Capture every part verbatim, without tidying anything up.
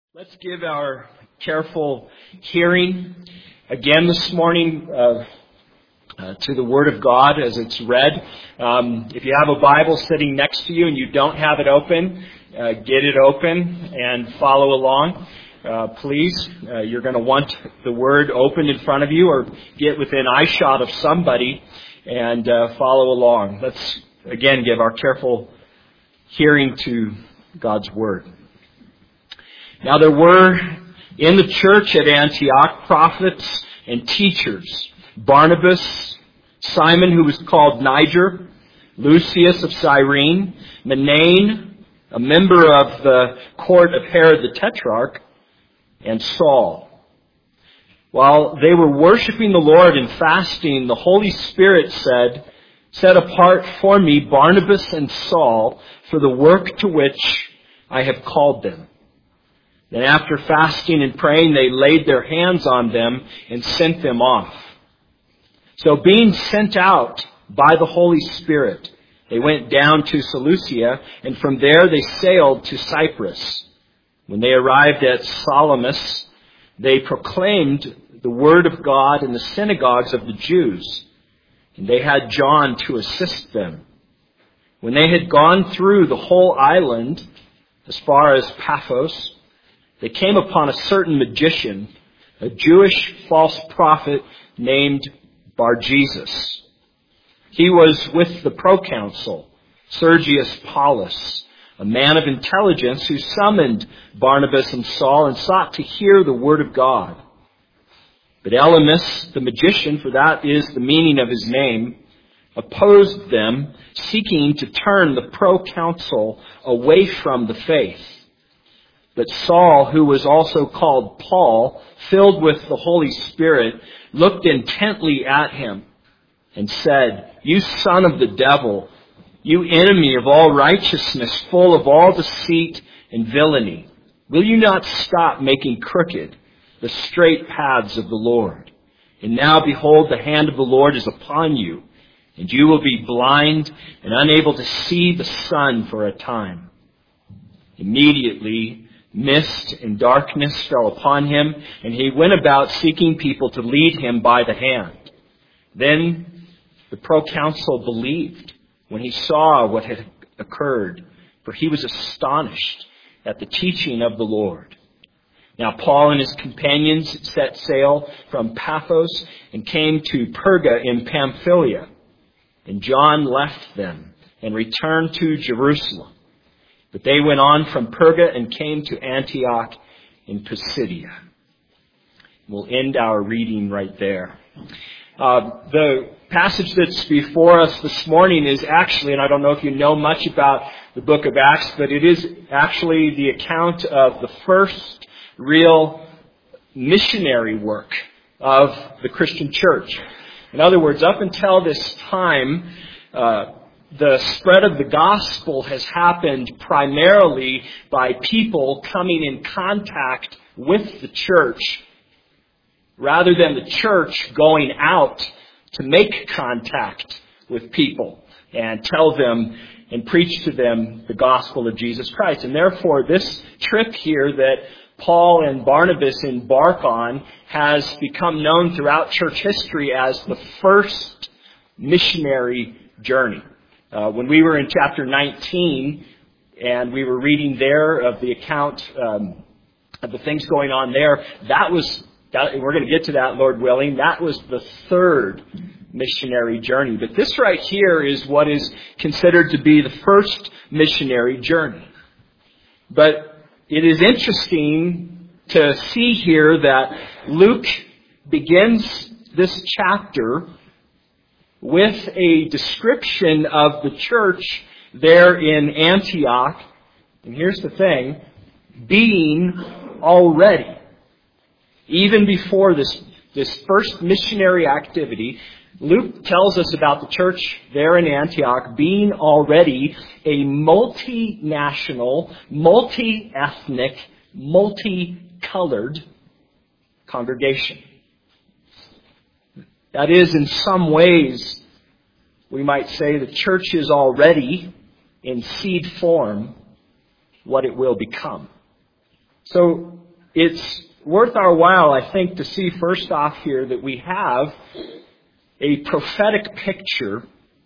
Let's give our careful hearing again this morning uh, uh, to the Word of God as it's read. Um, if you have a Bible sitting next to you and you don't have it open, uh, get it open and follow along. Uh, please, uh, you're going to want the Word open in front of you or get within eyeshot of somebody and uh, follow along. Let's again give our careful hearing to God's Word. Now there were in the church at Antioch prophets and teachers: Barnabas, Simon, who was called Niger, Lucius of Cyrene, Manaen, a member of the court of Herod the Tetrarch, and Saul. While they were worshiping the Lord and fasting, the Holy Spirit said, "Set apart for me Barnabas and Saul for the work to which I have called them." Then after fasting and praying, they laid their hands on them and sent them off. So being sent out by the Holy Spirit, they went down to Seleucia, and from there they sailed to Cyprus. When they arrived at Salamis, they proclaimed the word of God in the synagogues of the Jews, and they had John to assist them. When they had gone through the whole island, as far as Paphos, they came upon a certain magician, a Jewish false prophet named Bar-Jesus. He was with the proconsul, Sergius Paulus, a man of intelligence who summoned Barnabas and Saul and sought to hear the word of God. But Elymas, the magician, for that is the meaning of his name, opposed them, seeking to turn the proconsul away from the faith. But Saul, who was also called Paul, filled with the Holy Spirit, looked intently at him and said, "You son of the devil, you enemy of all righteousness, full of all deceit and villainy, will you not stop making crooked the straight paths of the Lord? And now behold, the hand of the Lord is upon you, and you will be blind and unable to see the sun for a time." Immediately, mist and darkness fell upon him, and he went about seeking people to lead him by the hand. Then the proconsul believed when he saw what had occurred, for he was astonished at the teaching of the Lord. Now Paul and his companions set sail from Paphos and came to Perga in Pamphylia, and John left them and returned to Jerusalem. But they went on from Perga and came to Antioch in Pisidia. We'll end our reading right there. Uh, the passage that's before us this morning is actually, and I don't know if you know much about the book of Acts, but it is actually the account of the first real missionary work of the Christian church. In other words, up until this time, uh, the spread of the gospel has happened primarily by people coming in contact with the church rather than the church going out to make contact with people and tell them and preach to them the gospel of Jesus Christ. And therefore, this trip here that Paul and Barnabas embark on has become known throughout church history as the first missionary journey. Uh, when we were in chapter nineteen, and we were reading there of the account um, of the things going on there, that was, that, we're going to get to that, Lord willing, that was the third missionary journey. But this right here is what is considered to be the first missionary journey. But it is interesting to see here that Luke begins this chapter with a description of the church there in Antioch. And here's the thing, being already, even before this, this first missionary activity, Luke tells us about the church there in Antioch being already a multinational, multi-ethnic, multicolored congregation. That is, in some ways, we might say the church is already, in seed form, what it will become. So it's worth our while, I think, to see first off here that we have a prophetic picture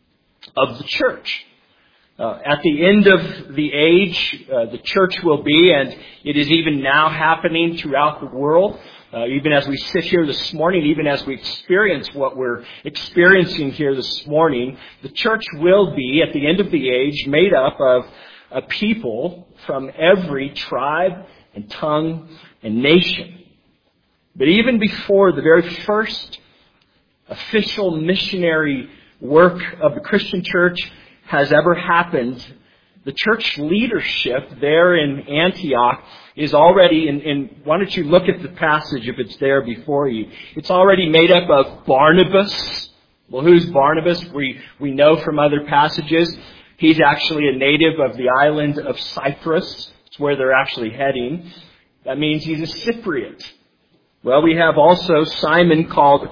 of the church. Uh, at the end of the age, uh, the church will be, and it is even now happening throughout the world, uh, even as we sit here this morning, even as we experience what we're experiencing here this morning, the church will be, at the end of the age, made up of a people from every tribe and tongue and nation. But even before the very first official missionary work of the Christian church has ever happened, the church leadership there in Antioch is already, and, and why don't you look at the passage if it's there before you. It's already made up of Barnabas. Well, who's Barnabas? We, we know from other passages. He's actually a native of the island of Cyprus. It's where they're actually heading. That means he's a Cypriot. Well, we have also Simon called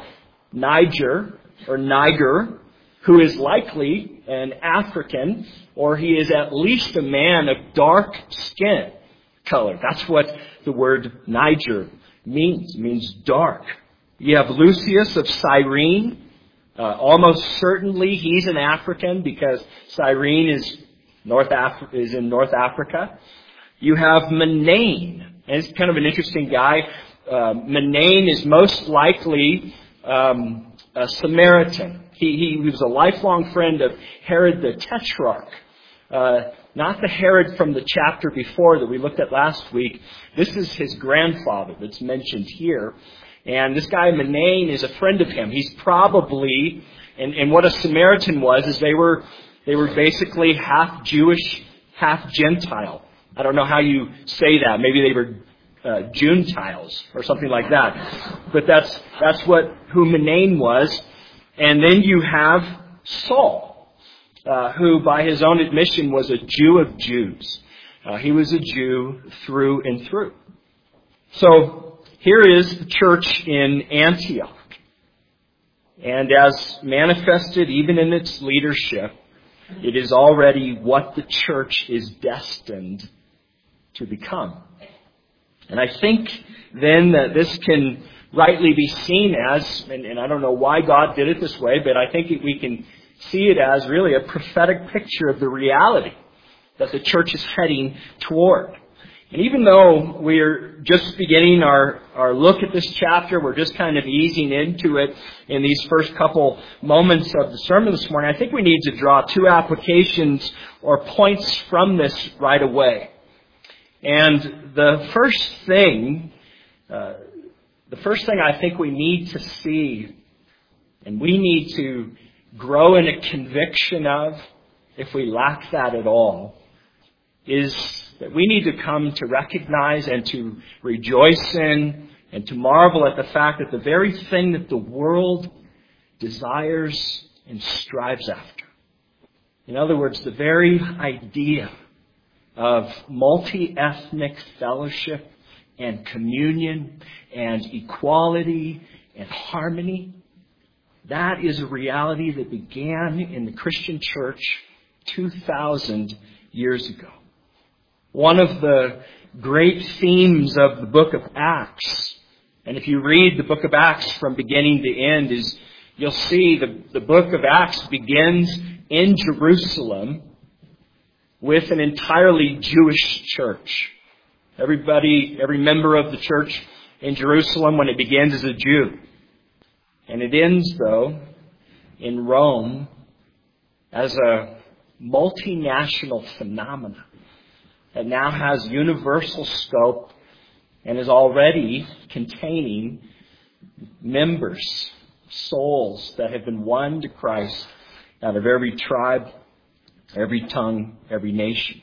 Niger, or Niger, who is likely an African, or he is at least a man of dark skin color. That's what the word Niger means. It means dark. You have Lucius of Cyrene. Uh, almost certainly he's an African because Cyrene is North Af- is in North Africa. You have Manaen, and it's kind of an interesting guy. Uh, Manaen is most likely um, a Samaritan. He, he was a lifelong friend of Herod the Tetrarch. Uh, not the Herod from the chapter before that we looked at last week. This is his grandfather that's mentioned here. And this guy Manaen is a friend of him. He's probably, and, and what a Samaritan was, is they were they were basically half Jewish, half Gentile. I don't know how you say that. Maybe they were uh, Juntiles or something like that. But that's that's what who Manaen was. And then you have Saul, uh, who by his own admission was a Jew of Jews. Uh, he was a Jew through and through. So here is the church in Antioch. And as manifested even in its leadership, it is already what the church is destined to become. And I think then that this can rightly be seen as, and, and I don't know why God did it this way, but I think we can see it as really a prophetic picture of the reality that the church is heading toward. And even though we're just beginning our, our look at this chapter, we're just kind of easing into it in these first couple moments of the sermon this morning, I think we need to draw two applications or points from this right away. And the first thing, uh, the first thing I think we need to see, and we need to grow in a conviction of, if we lack that at all, is that we need to come to recognize and to rejoice in and to marvel at the fact that the very thing that the world desires and strives after, in other words, the very idea of multi-ethnic fellowship and communion and equality and harmony, that is a reality that began in the Christian church two thousand years ago. One of the great themes of the book of Acts, and if you read the book of Acts from beginning to end, is you'll see the, the book of Acts begins in Jerusalem with an entirely Jewish church. Everybody, every member of the church in Jerusalem, when it begins, is a Jew. And it ends, though, in Rome as a multinational phenomenon that now has universal scope and is already containing members, souls that have been won to Christ out of every tribe, every tongue, every nation.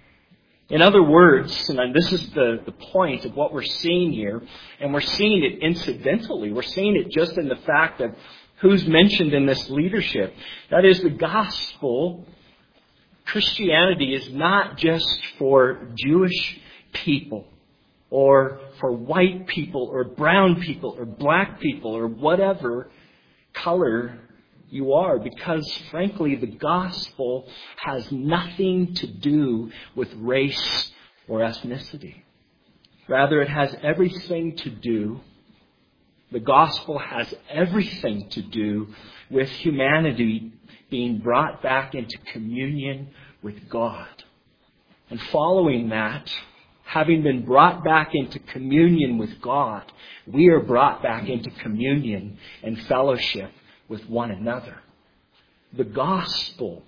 In other words, and this is the, the point of what we're seeing here, and we're seeing it incidentally. We're seeing it just in the fact of who's mentioned in this leadership. That is, the gospel, Christianity, is not just for Jewish people or for white people or brown people or black people or whatever color you are, because frankly the gospel has nothing to do with race or ethnicity. Rather, it has everything to do, the gospel has everything to do with humanity being brought back into communion with God. And following that, having been brought back into communion with God, we are brought back into communion and fellowship with one another. The gospel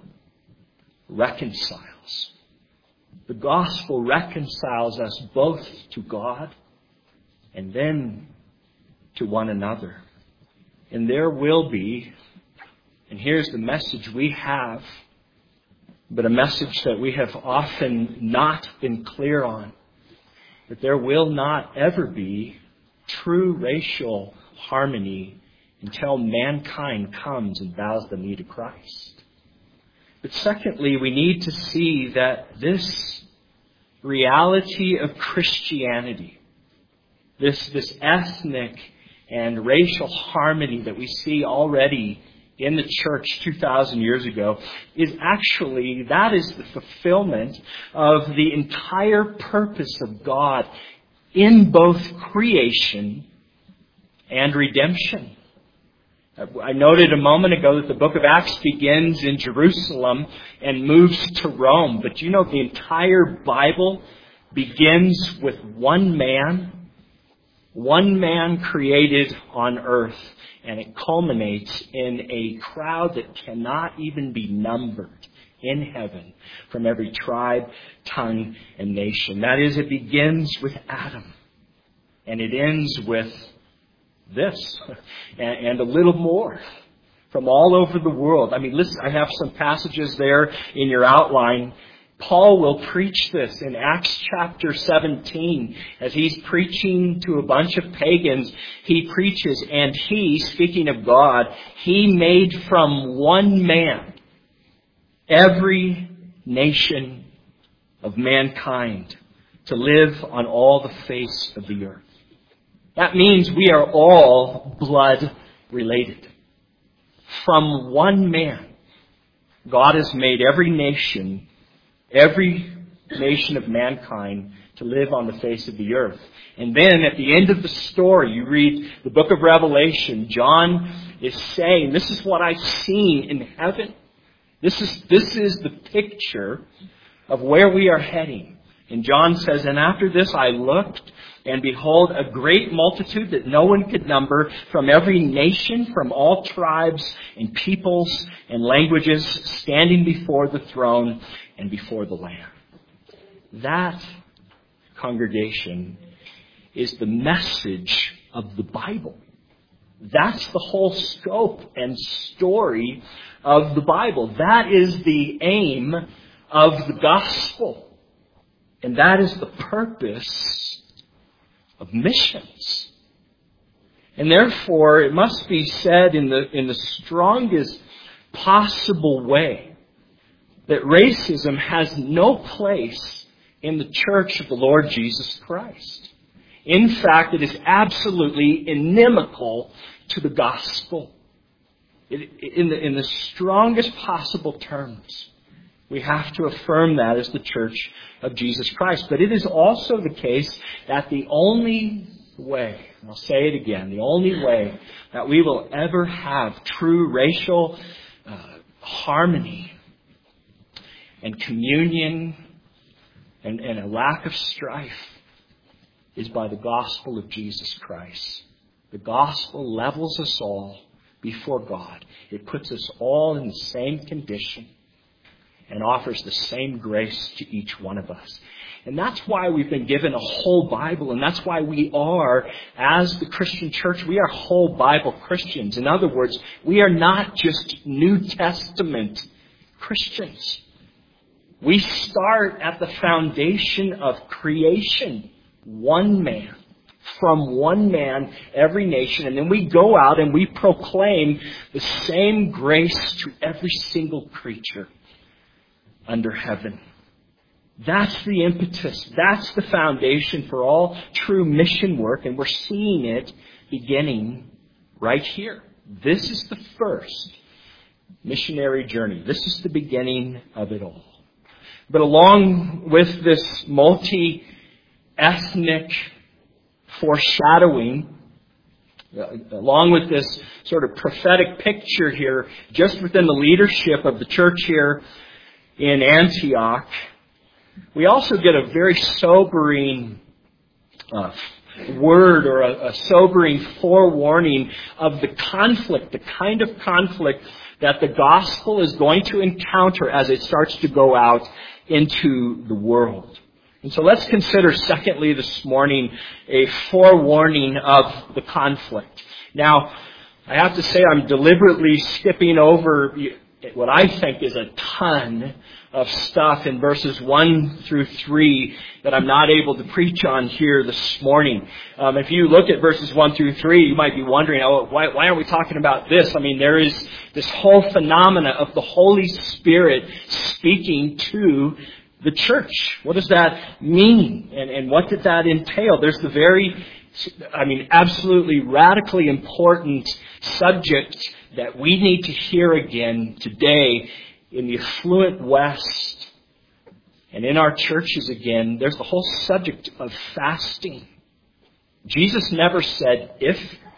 reconciles. The gospel reconciles us both to God and then to one another. And there will be, and here's the message we have, but a message that we have often not been clear on, that there will not ever be true racial harmony until mankind comes and bows the knee to Christ. But secondly, we need to see that this reality of Christianity, this, this ethnic and racial harmony that we see already in the church two thousand years ago, is actually, that is the fulfillment of the entire purpose of God in both creation and redemption. I noted a moment ago that the book of Acts begins in Jerusalem and moves to Rome. But you know, the entire Bible begins with one man, one man created on earth. And it culminates in a crowd that cannot even be numbered in heaven from every tribe, tongue, and nation. That is, it begins with Adam. And it ends with this and, and a little more from all over the world. I mean, listen, I have some passages there in your outline. Paul will preach this in Acts chapter seventeen. As he's preaching to a bunch of pagans, he preaches, and he, speaking of God, he made from one man every nation of mankind to live on all the face of the earth. That means we are all blood related. From one man, God has made every nation, every nation of mankind to live on the face of the earth. And then at the end of the story, you read the book of Revelation, John is saying, this is what I've seen in heaven. This is, this is the picture of where we are heading. And John says, and after this I looked, and behold, a great multitude that no one could number, from every nation, from all tribes and peoples and languages, standing before the throne and before the Lamb. That, congregation, is the message of the Bible. That's the whole scope and story of the Bible. That is the aim of the gospel. And that is the purpose of missions. And therefore, it must be said in the, in the strongest possible way that racism has no place in the church of the Lord Jesus Christ. In fact, it is absolutely inimical to the gospel. It, in, the, in the strongest possible terms, we have to affirm that as the church of Jesus Christ. But it is also the case that the only way, and I'll say it again, the only way that we will ever have true racial uh, harmony and communion and, and a lack of strife is by the gospel of Jesus Christ. The gospel levels us all before God. It puts us all in the same condition and offers the same grace to each one of us. And that's why we've been given a whole Bible, and that's why we are, as the Christian church, we are whole Bible Christians. In other words, we are not just New Testament Christians. We start at the foundation of creation. One man. From one man, every nation. And then we go out and we proclaim the same grace to every single creature under heaven. That's the impetus. That's the foundation for all true mission work. And we're seeing it beginning right here. This is the first missionary journey. This is the beginning of it all. But along with this multi ethnic foreshadowing, along with this sort of prophetic picture here, just within the leadership of the church here in Antioch, we also get a very sobering uh, word or a, a sobering forewarning of the conflict, the kind of conflict that the gospel is going to encounter as it starts to go out into the world. And so let's consider, secondly, this morning, a forewarning of the conflict. Now, I have to say I'm deliberately skipping over what I think is a ton of stuff in verses one through three that I'm not able to preach on here this morning. Um, if you look at verses one through three, you might be wondering, oh, why, why aren't we talking about this? I mean, there is this whole phenomena of the Holy Spirit speaking to the church. What does that mean? And, and what did that entail? There's the very, I mean, absolutely radically important subject that we need to hear again today in the affluent West and in our churches again. There's the whole subject of fasting. Jesus never said, if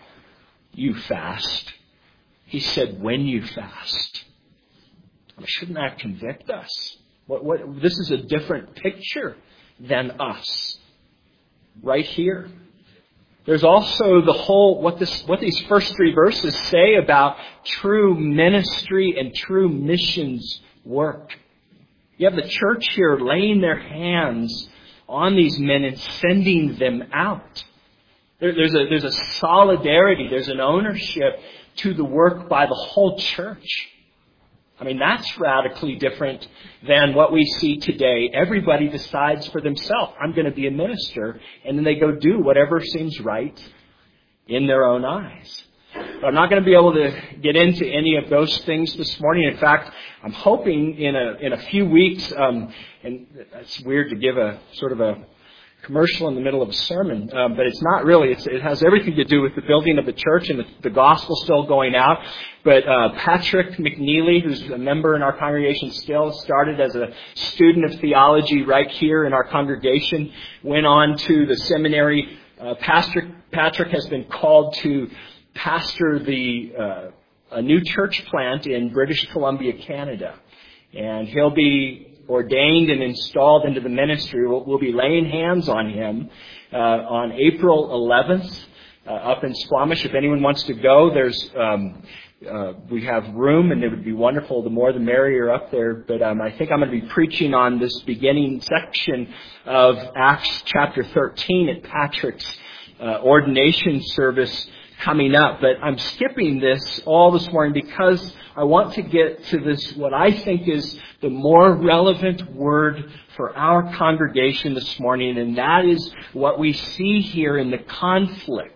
you fast. He said, when you fast. Shouldn't that convict us? What, what, this is a different picture than us. Right here. There's also the whole, what this, what these first three verses say about true ministry and true missions work. You have the church here laying their hands on these men and sending them out. There, there's a, there's a solidarity, there's an ownership to the work by the whole church. I mean, that's radically different than what we see today. Everybody decides for themselves, I'm going to be a minister, and then they go do whatever seems right in their own eyes. But I'm not going to be able to get into any of those things this morning. In fact, I'm hoping in a in a few weeks, um, and it's weird to give a sort of a commercial in the middle of a sermon, um, but it's not really. It's, it has everything to do with the building of the church and the, the gospel still going out. But uh, Patrick McNeely, who's a member in our congregation still, started as a student of theology right here in our congregation, went on to the seminary. Uh, Pastor Patrick has been called to pastor the uh, a new church plant in British Columbia, Canada, and he'll be ordained and installed into the ministry. We'll, we'll be laying hands on him uh, on April eleventh uh, up in Squamish. If anyone wants to go, there's um, uh, we have room, and it would be wonderful. The more the merrier up there. But um, I think I'm going to be preaching on this beginning section of Acts chapter thirteen at Patrick's uh, ordination service coming up. But I'm skipping this all this morning because I want to get to this, what I think is the more relevant word for our congregation this morning, and that is what we see here in the conflict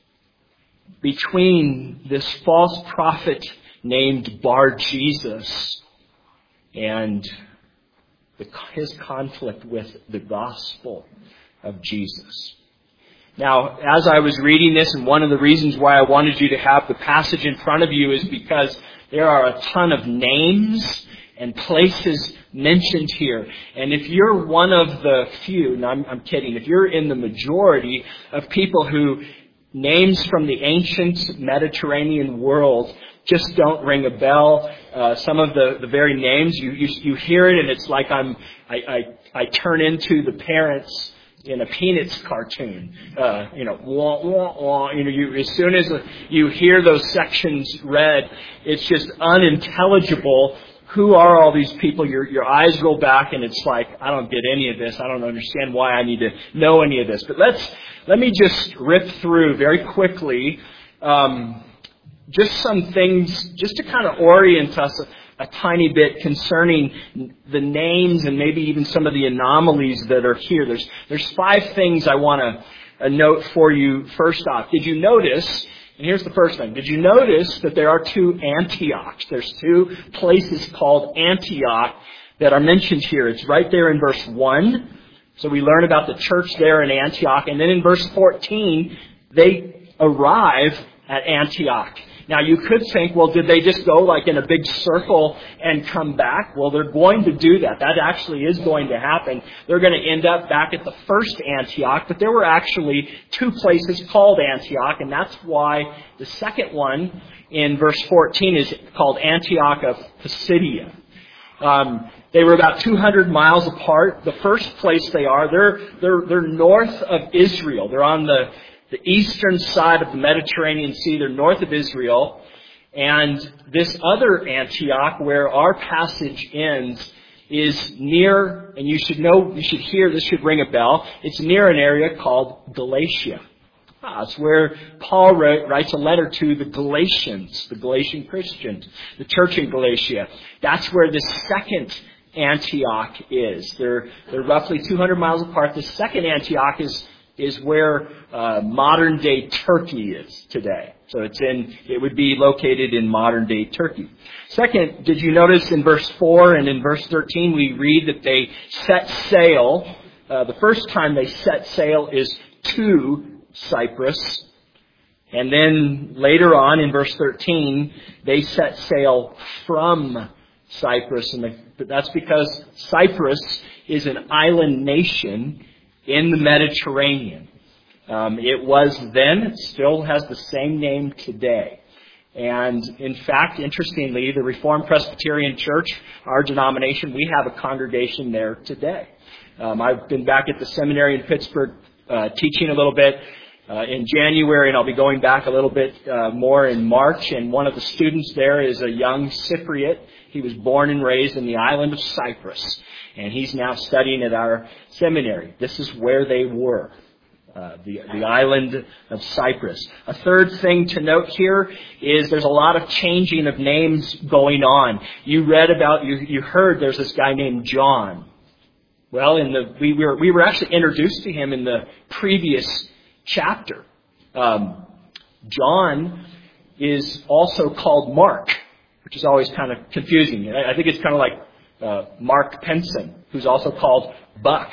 between this false prophet named Bar-Jesus and the, his conflict with the gospel of Jesus. Now, as I was reading this, and one of the reasons why I wanted you to have the passage in front of you is because there are a ton of names and places mentioned here. And if you're one of the few, and I'm, I'm kidding, if you're in the majority of people who names from the ancient Mediterranean world just don't ring a bell, uh, some of the, the very names, you, you you hear it and it's like I'm I, I, I turn into the parents in a Peanuts cartoon, uh, you know, wah, wah, wah, you know, you, as soon as you hear those sections read, it's just unintelligible. Who are all these people? Your your eyes roll back, and it's like, I don't get any of this. I don't understand why I need to know any of this. But let's let me just rip through very quickly, um, just some things, just to kind of orient us a tiny bit concerning the names and maybe even some of the anomalies that are here. There's there's five things I want to uh, note for you. First off, did you notice, and here's the first thing, did you notice that there are two Antiochs? There's two places called Antioch that are mentioned here. It's right there in verse one. So we learn about the church there in Antioch. And then in verse fourteen, they arrive at Antioch. Now you could think, well, did they just go like in a big circle and come back? Well, they're going to do that. That actually is going to happen. They're going to end up back at the first Antioch, but there were actually two places called Antioch, and that's why the second one in verse fourteen is called Antioch of Pisidia. Um, they were about two hundred miles apart. The first place they are, they're they're they're north of Israel. They're on the the eastern side of the Mediterranean Sea. They're north of Israel. And this other Antioch, where our passage ends, is near, and you should know, you should hear, this should ring a bell. It's near an area called Galatia. Ah, it's where Paul wrote, writes a letter to the Galatians, the Galatian Christians, the church in Galatia. That's where the second Antioch is. They're, they're roughly two hundred miles apart. The second Antioch is, is where uh, modern day Turkey is today. So it's in, it would be located in modern day Turkey. Second, did you notice in verse four and in verse thirteen we read that they set sail. Uh, the first time they set sail is to Cyprus. And then later on in verse thirteen, they set sail from Cyprus. And that's because Cyprus is an island nation in the Mediterranean. Um, it was then, it still has the same name today. And in fact, interestingly, the Reformed Presbyterian Church, our denomination, we have a congregation there today. Um, I've been back at the seminary in Pittsburgh uh, teaching a little bit uh, in January, and I'll be going back a little bit uh, more in March. And one of the students there is a young Cypriot. He was born and raised in the island of Cyprus, and he's now studying at our seminary. This is where they were. Uh, the, the island of Cyprus. A third thing to note here is there's a lot of changing of names going on. You read about, you, you heard there's this guy named John. Well, in the we were we were actually introduced to him in the previous chapter. Um, John is also called Mark, which is always kind of confusing. I, I think it's kind of like uh, Mark Penson, who's also called Buck.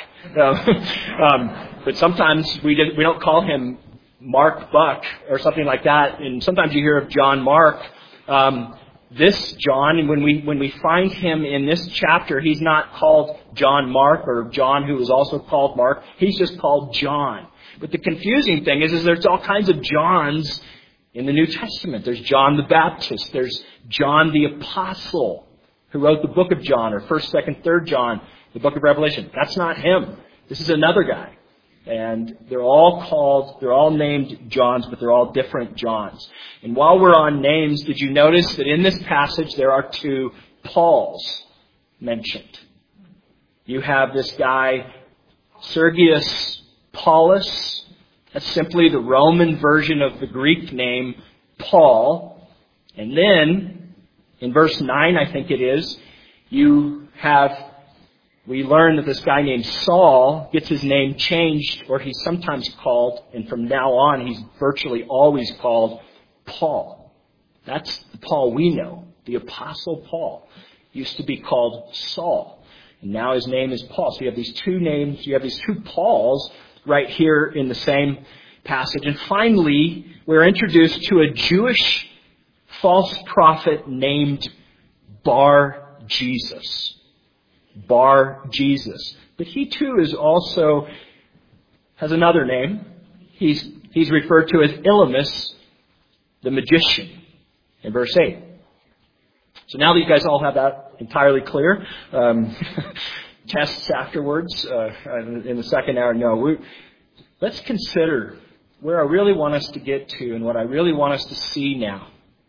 um, but sometimes we didn't, we don't call him Mark Buck or something like that. And sometimes you hear of John Mark. Um, this John, and when we when we find him in this chapter, he's not called John Mark or John who is also called Mark. He's just called John. But the confusing thing is, is there's all kinds of Johns in the New Testament. There's John the Baptist. There's John the Apostle, who wrote the book of John, or first, second, third John, the book of Revelation. That's not him. This is another guy. And they're all called, they're all named Johns, but they're all different Johns. And while we're on names, did you notice that in this passage there are two Pauls mentioned? You have this guy, Sergius Paulus. That's simply the Roman version of the Greek name Paul. And then, in verse nine, I think it is, you have, we learn that this guy named Saul gets his name changed, or he's sometimes called, and from now on he's virtually always called Paul. That's the Paul we know. The Apostle Paul used to be called Saul, and now his name is Paul. So you have these two names, you have these two Pauls right here in the same passage. And finally, we're introduced to a Jewish false prophet named Bar Jesus. Bar Jesus. But he too is also, has another name. He's, he's referred to as Elymas, the magician, in verse eight. So now that you guys all have that entirely clear, um, tests afterwards uh, in the second hour, no. We, let's consider where I really want us to get to and what I really want us to see now.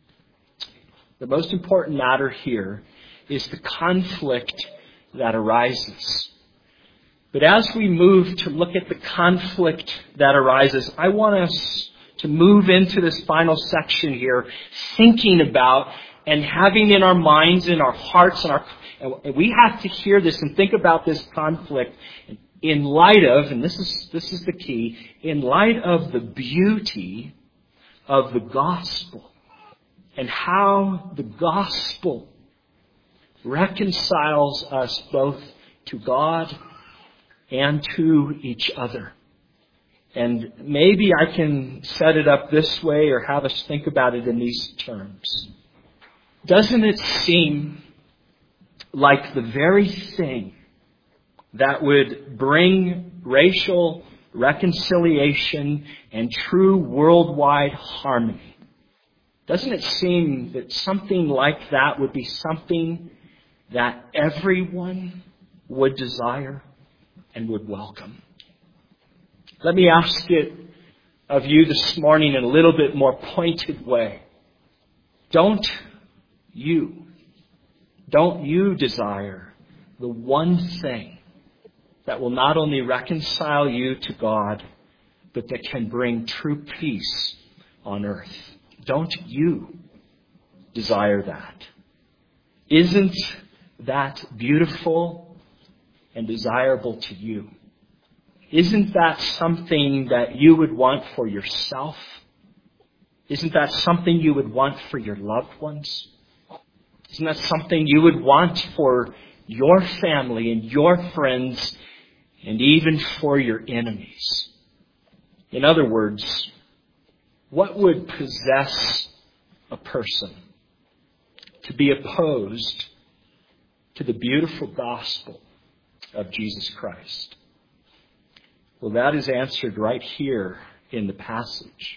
The most important matter here is the conflict that arises. But as we move to look at the conflict that arises, I want us to move into this final section here, thinking about and having in our minds, in our hearts, and our and we have to hear this and think about this conflict in light of, and this is this is the key, in light of the beauty of the gospel and how the gospel reconciles us both to God and to each other. And maybe I can set it up this way or have us think about it in these terms. Doesn't it seem like the very thing that would bring racial reconciliation and true worldwide harmony, doesn't it seem that something like that would be something that everyone would desire and would welcome? Let me ask it of you this morning in a little bit more pointed way. Don't you, don't you desire the one thing that will not only reconcile you to God, but that can bring true peace on earth? Don't you desire that? Isn't that beautiful and desirable to you? Isn't that something that you would want for yourself? Isn't that something you would want for your loved ones? Isn't that something you would want for your family and your friends and even for your enemies? In other words, what would possess a person to be opposed to the beautiful gospel of Jesus Christ? Well, that is answered right here in the passage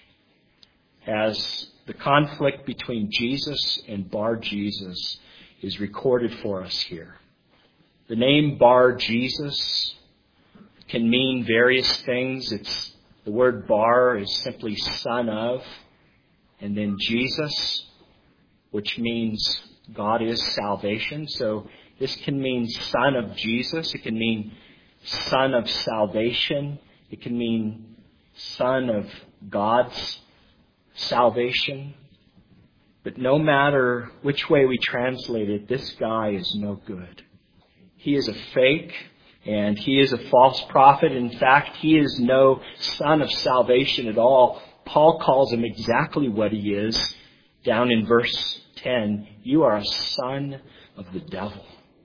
as the conflict between Jesus and Bar-Jesus is recorded for us here. The name Bar-Jesus can mean various things. It's the word Bar is simply son of, and then Jesus, which means God is salvation. So this can mean son of Jesus. It can mean son of salvation. It can mean son of God's salvation. But no matter which way we translate it, this guy is no good. He is a fake and he is a false prophet. In fact, he is no son of salvation at all. Paul calls him exactly what he is down in verse ten. You are a son of the devil.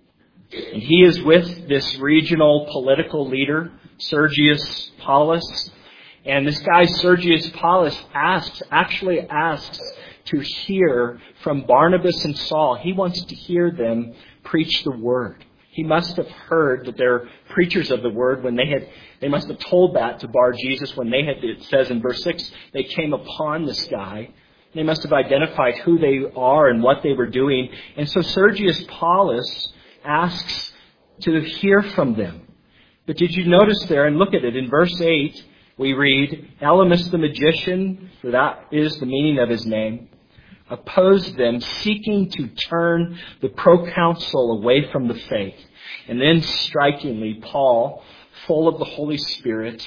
And he is with this regional political leader, Sergius Paulus. And this guy, Sergius Paulus, asks, actually asks to hear from Barnabas and Saul. He wants to hear them preach the word. He must have heard that they're preachers of the word when they had, they must have told that to Bar-Jesus when they had, it says in verse six, they came upon this guy. They must have identified who they are and what they were doing. And so Sergius Paulus asks to hear from them. But did you notice there, and look at it, in verse eight, we read, Elymas the magician, for that is the meaning of his name, opposed them, seeking to turn the proconsul away from the faith. And then strikingly, Paul, full of the Holy Spirit,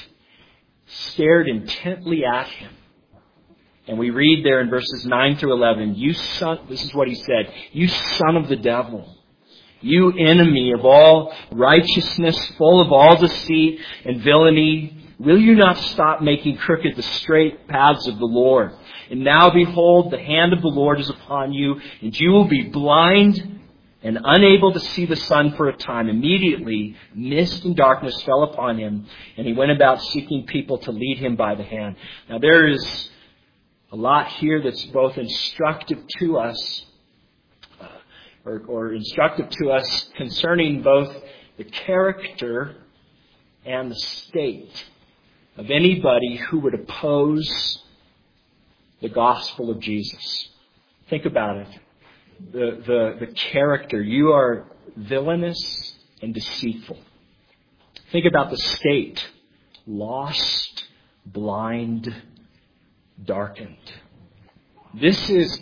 stared intently at him. And we read there in verses nine through eleven, you son, this is what he said, you son of the devil, you enemy of all righteousness, full of all deceit and villainy, will you not stop making crooked the straight paths of the Lord? And now behold, the hand of the Lord is upon you, and you will be blind and unable to see the sun for a time. Immediately, mist and darkness fell upon him, and he went about seeking people to lead him by the hand. Now there is a lot here that's both instructive to us, uh, or, or instructive to us concerning both the character and the state of anybody who would oppose the gospel of Jesus. Think about it. The, the, the character. You are villainous and deceitful. Think about the state. Lost, blind, darkened. This is,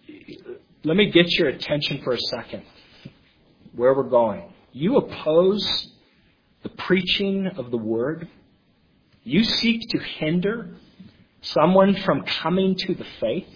let me get your attention for a second. Where we're going. You oppose the preaching of the word. You seek to hinder someone from coming to the faith.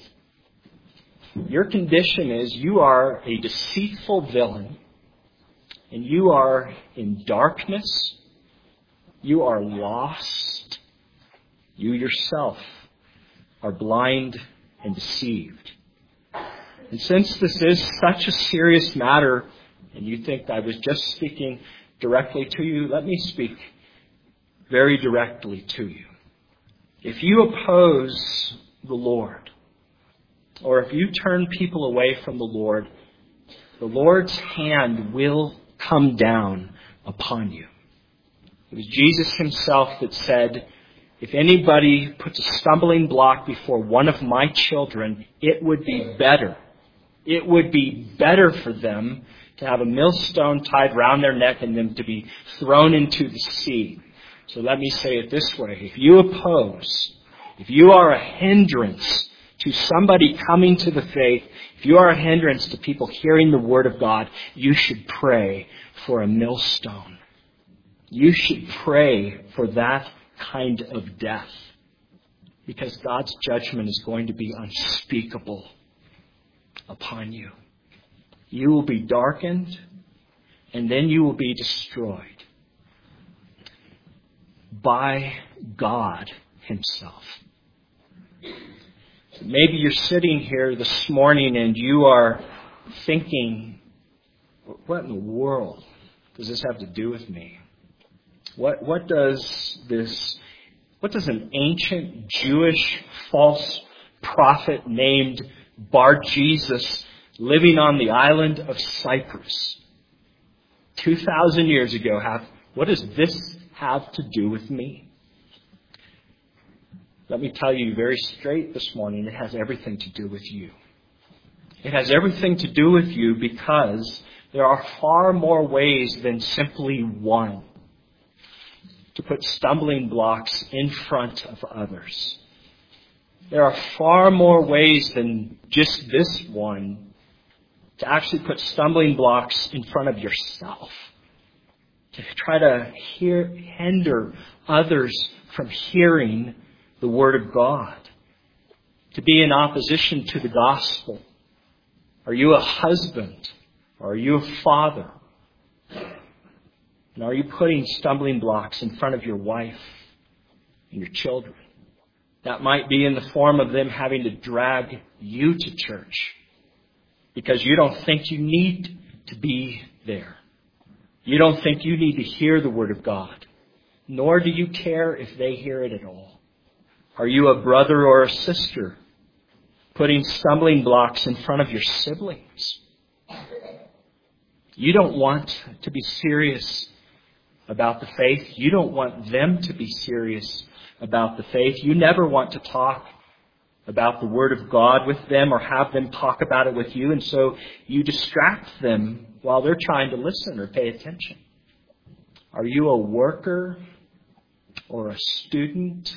Your condition is you are a deceitful villain, and you are in darkness. You are lost. You yourself are blind and deceived. And since this is such a serious matter, and you think I was just speaking directly to you, let me speak very directly to you. If you oppose the Lord, or if you turn people away from the Lord, the Lord's hand will come down upon you. It was Jesus himself that said, if anybody puts a stumbling block before one of my children, it would be better. It would be better for them to have a millstone tied round their neck and them to be thrown into the sea. So let me say it this way. If you oppose, if you are a hindrance to somebody coming to the faith, if you are a hindrance to people hearing the Word of God, you should pray for a millstone. You should pray for that kind of death, because God's judgment is going to be unspeakable upon you. You will be darkened, and then you will be destroyed by God himself. Maybe you're sitting here this morning and you are thinking, what in the world does this have to do with me? What what does this what does an ancient Jewish false prophet named Bar Jesus, living on the island of Cyprus two thousand years ago, have what does this have to do with me? Let me tell you very straight this morning, it has everything to do with you. It has everything to do with you because there are far more ways than simply one to put stumbling blocks in front of others. There are far more ways than just this one to actually put stumbling blocks in front of yourself. To try to hear, hinder others from hearing the Word of God. To be in opposition to the gospel. Are you a husband? Or are you a father? And are you putting stumbling blocks in front of your wife and your children? That might be in the form of them having to drag you to church because you don't think you need to be there. You don't think you need to hear the Word of God, nor do you care if they hear it at all. Are you a brother or a sister putting stumbling blocks in front of your siblings? You don't want to be serious about the faith. You don't want them to be serious about the faith. You never want to talk about the Word of God with them or have them talk about it with you. And so you distract them while they're trying to listen or pay attention. Are you a worker or a student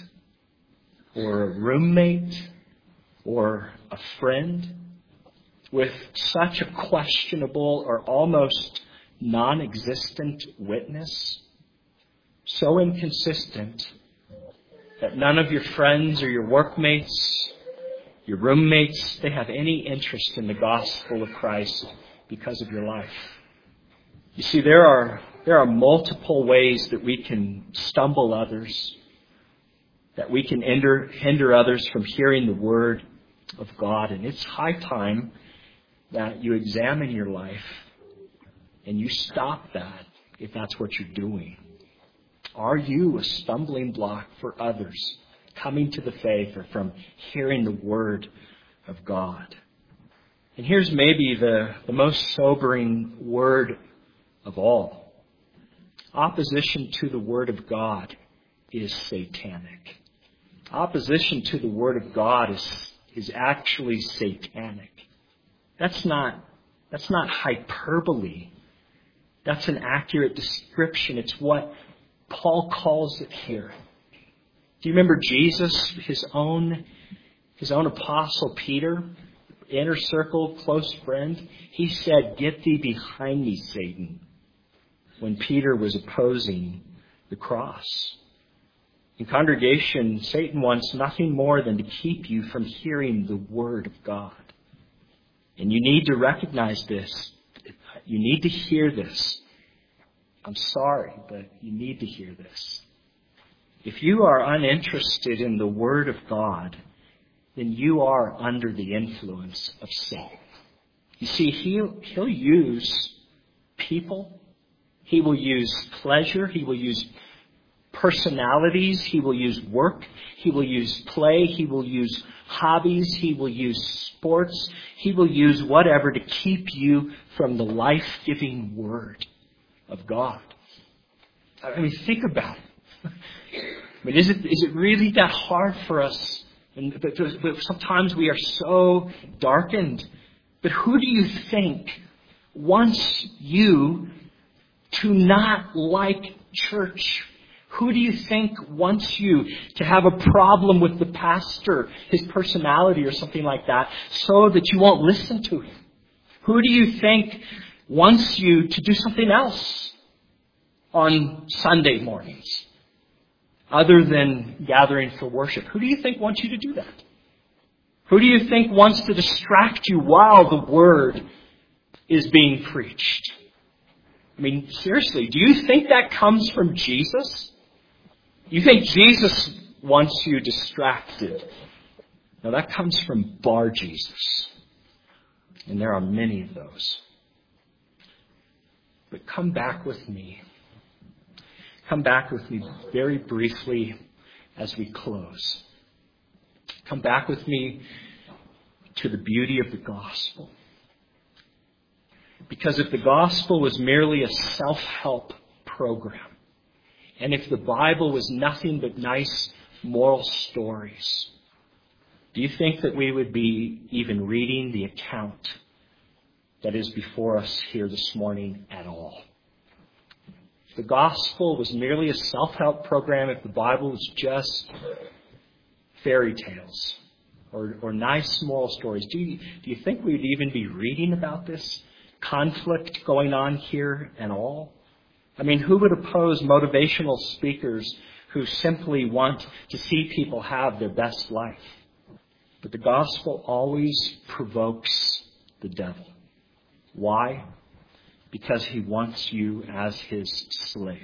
or a roommate or a friend with such a questionable or almost non-existent witness? So inconsistent that none of your friends or your workmates, your roommates, they have any interest in the gospel of Christ because of your life. You see, there are there are multiple ways that we can stumble others, that we can hinder, hinder others from hearing the Word of God. And it's high time that you examine your life and you stop that if that's what you're doing. Are you a stumbling block for others coming to the faith or from hearing the Word of God? And here's maybe the, the most sobering word of all. Opposition to the Word of God is satanic. Opposition to the Word of God is, is actually satanic. That's not, that's not hyperbole. That's an accurate description. It's what Paul calls it here. Do you remember Jesus, his own, his own apostle Peter, inner circle, close friend? He said, "Get thee behind me, Satan," when Peter was opposing the cross. In congregation, Satan wants nothing more than to keep you from hearing the Word of God. And you need to recognize this. You need to hear this. I'm sorry, but you need to hear this. If you are uninterested in the Word of God, then you are under the influence of sin. You see, he'll, he'll use people. He will use pleasure. He will use personalities. He will use work. He will use play. He will use hobbies. He will use sports. He will use whatever to keep you from the life-giving Word of God. I mean, think about it. I mean, is it is it really that hard for us? And but, but sometimes we are so darkened. But who do you think wants you to not like church? Who do you think wants you to have a problem with the pastor, his personality or something like that, so that you won't listen to him? Who do you think wants you to do something else on Sunday mornings other than gathering for worship? Who do you think wants you to do that? Who do you think wants to distract you while the Word is being preached? I mean, seriously, do you think that comes from Jesus? You think Jesus wants you distracted? No, that comes from Bar Jesus. And there are many of those. But come back with me. Come back with me very briefly as we close. Come back with me to the beauty of the gospel. Because if the gospel was merely a self-help program, and if the Bible was nothing but nice moral stories, do you think that we would be even reading the account that is before us here this morning at all? If the gospel was merely a self-help program, if the Bible was just fairy tales or, or nice moral stories, do you, do you think we would even be reading about this conflict going on here at all? I mean, who would oppose motivational speakers who simply want to see people have their best life? But the gospel always provokes the devil. Why? Because he wants you as his slave.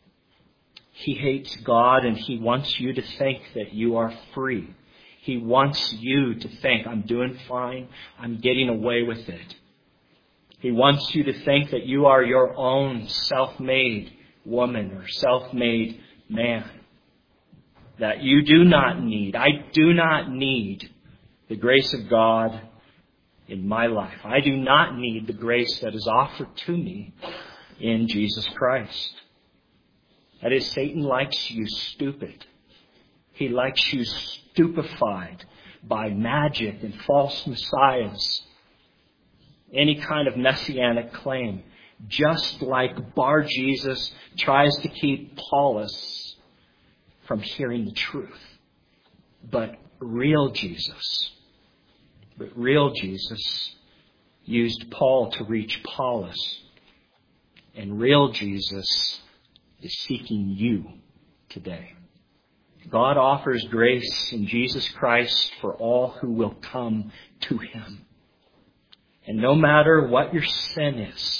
He hates God and he wants you to think that you are free. He wants you to think, I'm doing fine, I'm getting away with it. He wants you to think that you are your own self-made woman or self-made man. That you do not need, I do not need the grace of God in my life. I do not need the grace that is offered to me in Jesus Christ. That is, Satan likes you stupid. He likes you stupefied by magic and false messiahs. Any kind of messianic claim. Just like Bar Jesus tries to keep Paulus from hearing the truth. But real Jesus, but real Jesus used Paul to reach Paulus. And real Jesus is seeking you today. God offers grace in Jesus Christ for all who will come to Him. And no matter what your sin is,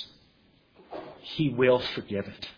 He will forgive it.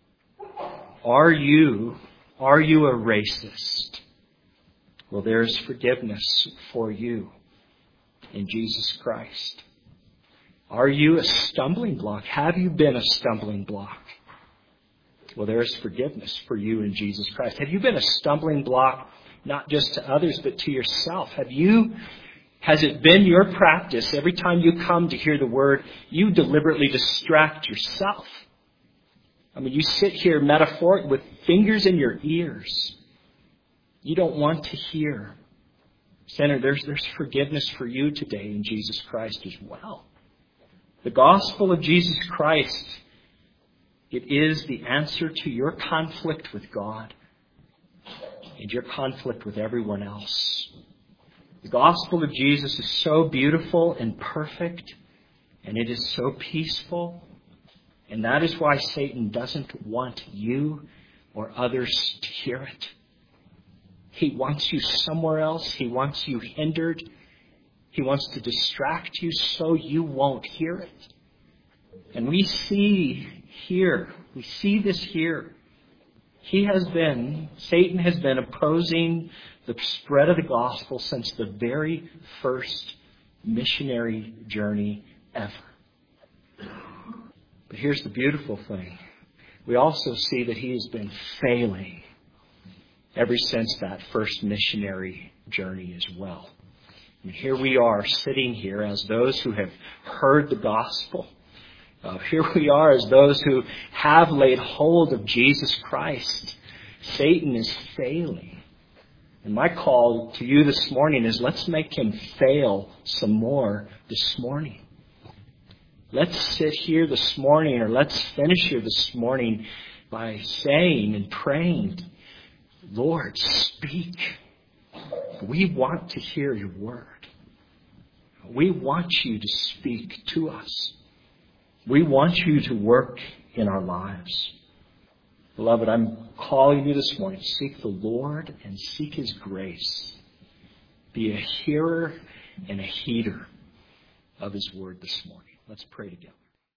Are you, are you a racist? Well, there is forgiveness for you in Jesus Christ. Are you a stumbling block? Have you been a stumbling block? Well, there is forgiveness for you in Jesus Christ. Have you been a stumbling block not just to others but to yourself? Have you, has it been your practice every time you come to hear the word, you deliberately distract yourself? I mean, you sit here metaphorically with fingers in your ears. You don't want to hear. Sinner, there's, there's forgiveness for you today in Jesus Christ as well. The gospel of Jesus Christ, it is the answer to your conflict with God and your conflict with everyone else. The gospel of Jesus is so beautiful and perfect, and it is so peaceful. And that is why Satan doesn't want you or others to hear it. He wants you somewhere else. He wants you hindered. He wants to distract you so you won't hear it. And we see here, we see this here. He has been, Satan has been opposing the spread of the gospel since the very first missionary journey ever. But here's the beautiful thing. we also see that he has been failing ever since that first missionary journey as well. And here we are sitting here as those who have heard the gospel. Uh, here we are as those who have laid hold of Jesus Christ. Satan is failing. And my call to you this morning is let's make him fail some more this morning. Let's sit here this morning, or let's finish here this morning by saying and praying, Lord, speak. We want to hear your word. We want you to speak to us. We want you to work in our lives. Beloved, I'm calling you this morning. Seek the Lord and seek his grace. Be a hearer and a heeder of his word this morning. Let's pray together.